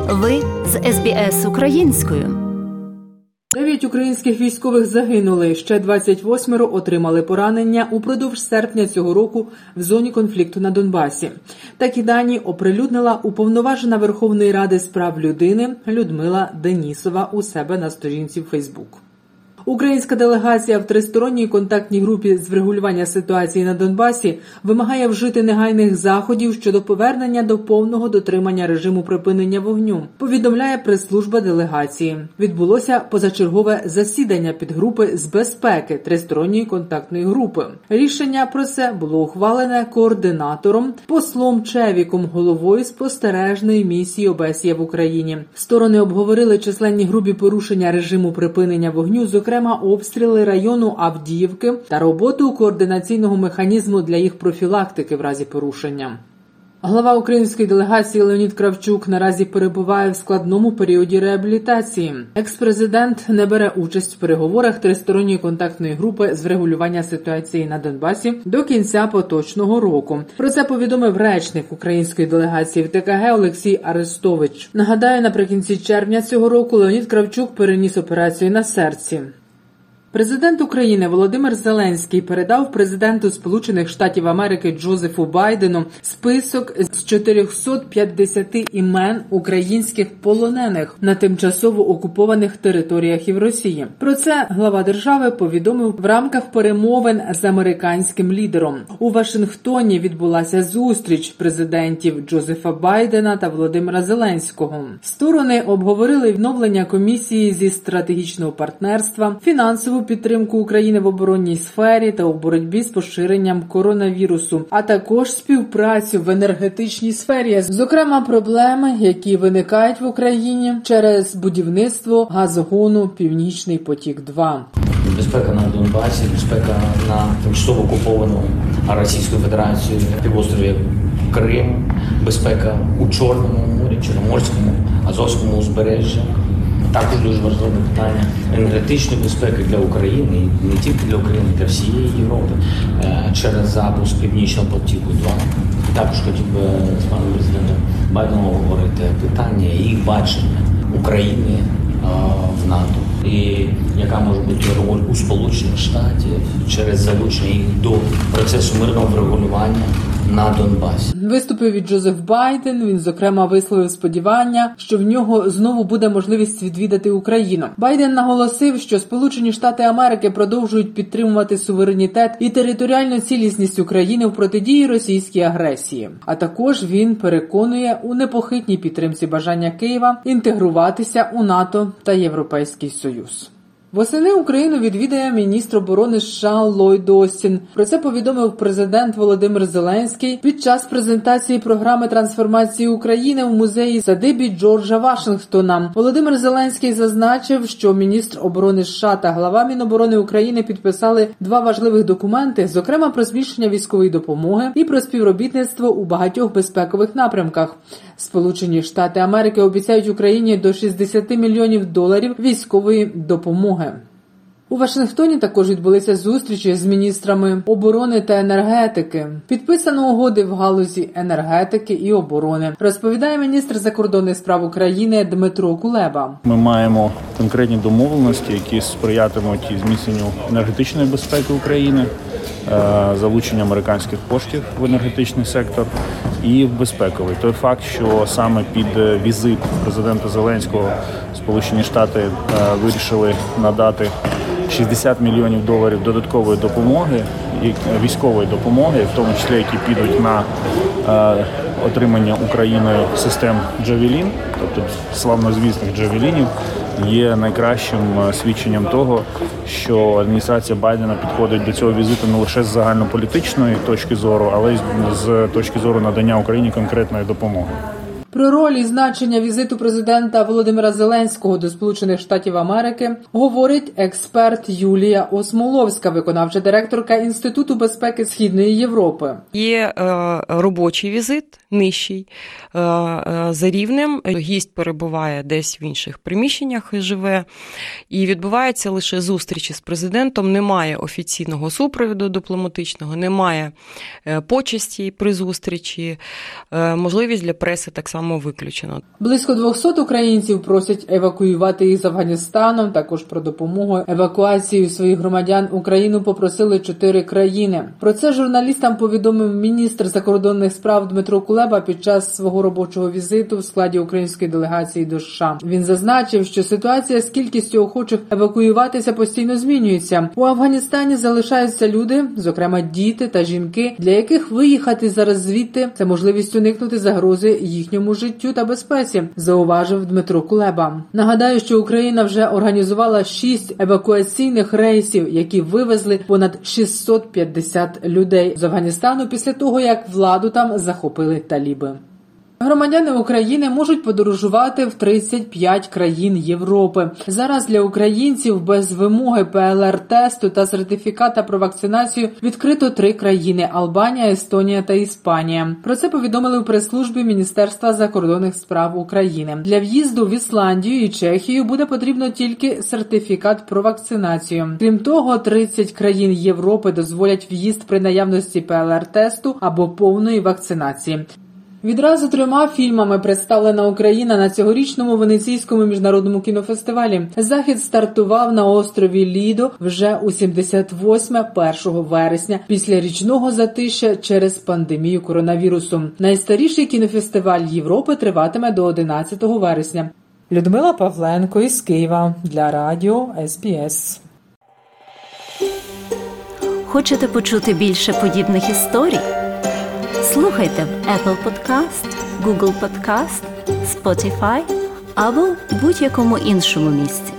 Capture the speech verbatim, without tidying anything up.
Ви з ес бі ес українською. Дев'ять українських військових загинули, ще двадцять восьмеро отримали поранення упродовж серпня цього року в зоні конфлікту на Донбасі. Такі дані оприлюднила уповноважена Верховної Ради з прав людини Людмила Денісова у себе на сторінці в Фейсбук. Українська делегація в тристоронній контактній групі з врегулювання ситуації на Донбасі вимагає вжити негайних заходів щодо повернення до повного дотримання режиму припинення вогню, повідомляє прес-служба делегації. Відбулося позачергове засідання підгрупи з безпеки тристоронньої контактної групи. Рішення про це було ухвалене координатором, послом Чевіком, головою спостережної місії ОБСЄ в Україні. Сторони обговорили численні грубі порушення режиму припинення вогню, зокрема обстріли району Авдіївки та роботу координаційного механізму для їх профілактики в разі порушення. Глава української делегації Леонід Кравчук наразі перебуває в складному періоді реабілітації. Екс-президент не бере участь в переговорах тристоронньої контактної групи з врегулювання ситуації на Донбасі до кінця поточного року. Про це повідомив речник української делегації в те ка ге Олексій Арестович. Нагадаю, наприкінці червня цього року Леонід Кравчук переніс операцію на серці. Президент України Володимир Зеленський передав президенту Сполучених Штатів Америки Джозефу Байдену список з чотирьохсот п'ятдесяти імен українських полонених на тимчасово окупованих територіях і в Росії. Про це глава держави повідомив в рамках перемовин з американським лідером. У Вашингтоні відбулася зустріч президентів Джозефа Байдена та Володимира Зеленського. Сторони обговорили відновлення комісії зі стратегічного партнерства, фінансову підтримку України в оборонній сфері та у боротьбі з поширенням коронавірусу, а також співпрацю в енергетичній сфері, зокрема проблеми, які виникають в Україні через будівництво газогону «Північний потік-два». Безпека на Донбасі, безпека на тимчасово окупованому Російською Федерацією півострові Крим, безпека у Чорному морі, Чорноморському, Азовському узбережжі. Також дуже важливе питання енергетичної безпеки для України, і не тільки для України, для всієї Європи, через запуск Північного потіку-два. Також хотів би з паном президентом Байденом говорити питання їх бачення України в НАТО. І яка може бути роль у Сполучених Штатів через залучення їх до процесу мирного врегулювання на Донбасі. Виступив і Джозеф Байден. Він, зокрема, висловив сподівання, що в нього знову буде можливість відвідати Україну. Байден наголосив, що Сполучені Штати Америки продовжують підтримувати суверенітет і територіальну цілісність України в протидії російській агресії. А також він переконує у непохитній підтримці бажання Києва інтегруватися у НАТО та Європейський Союз. Восени Україну відвідає міністр оборони США Ллойд Остін. Про це повідомив президент Володимир Зеленський під час презентації програми трансформації України в музеї садибі Джорджа Вашингтона. Володимир Зеленський зазначив, що міністр оборони США та глава Міноборони України підписали два важливих документи, зокрема про збільшення військової допомоги і про співробітництво у багатьох безпекових напрямках. Сполучені Штати Америки обіцяють Україні до шістдесят мільйонів доларів військової допомоги. У Вашингтоні також відбулися зустрічі з міністрами оборони та енергетики. Підписано угоди в галузі енергетики і оборони, розповідає міністр закордонних справ України Дмитро Кулеба. Ми маємо конкретні домовленості, які сприятимуть і зміцненню енергетичної безпеки України, залучення американських коштів в енергетичний сектор і в безпековий. Той факт, що саме під візит президента Зеленського Сполучені Штати вирішили надати шістдесят мільйонів доларів додаткової допомоги, військової допомоги, в тому числі, які підуть на е, отримання Україною систем «Джавелін», тобто славнозвісних «Джавелінів», є найкращим свідченням того, що адміністрація Байдена підходить до цього візиту не лише з загальнополітичної точки зору, але й з точки зору надання Україні конкретної допомоги. Про роль і значення візиту президента Володимира Зеленського до Сполучених Штатів Америки говорить експерт Юлія Осмоловська, виконавча директорка Інституту безпеки Східної Європи. Є е, робочий візит, нижчий, е, е, за рівнем. Гість перебуває десь в інших приміщеннях і живе. І відбувається лише зустрічі з президентом. Немає офіційного супроводу дипломатичного, немає е, почесті при зустрічі. Е, можливість для преси так само самовиключено. Близько двісті українців просять евакуювати їх з Афганістану. Також про допомогу евакуації своїх громадян Україну попросили чотири країни. Про це журналістам повідомив міністр закордонних справ Дмитро Кулеба під час свого робочого візиту в складі української делегації до США. Він зазначив, що ситуація з кількістю охочих евакуюватися постійно змінюється. У Афганістані залишаються люди, зокрема діти та жінки, для яких виїхати зараз звідти – це можливість уникнути загрози їхньому життю та безпеці, зауважив Дмитро Кулеба. Нагадаю, що Україна вже організувала шість евакуаційних рейсів, які вивезли понад шістсот п'ятдесят людей з Афганістану після того, як владу там захопили таліби. Громадяни України можуть подорожувати в тридцять п'ять країн Європи. Зараз для українців без вимоги пе ел ар-тесту та сертифіката про вакцинацію відкрито три країни – Албанія, Естонія та Іспанія. Про це повідомили у прес-службі Міністерства закордонних справ України. Для в'їзду в Ісландію і Чехію буде потрібно тільки сертифікат про вакцинацію. Крім того, тридцять країн Європи дозволять в'їзд при наявності пе ел ар-тесту або повної вакцинації. Відразу трьома фільмами представлена Україна на цьогорічному Венеційському міжнародному кінофестивалі. Захід стартував на острові Лідо вже у сімдесят восьме першого вересня після річного затища через пандемію коронавірусу. Найстаріший кінофестиваль Європи триватиме до одинадцятого вересня. Людмила Павленко із Києва для радіо ес бі ес. Хочете почути більше подібних історій? Слухайте в Apple Podcast, Google Podcast, Spotify або будь-якому іншому місці.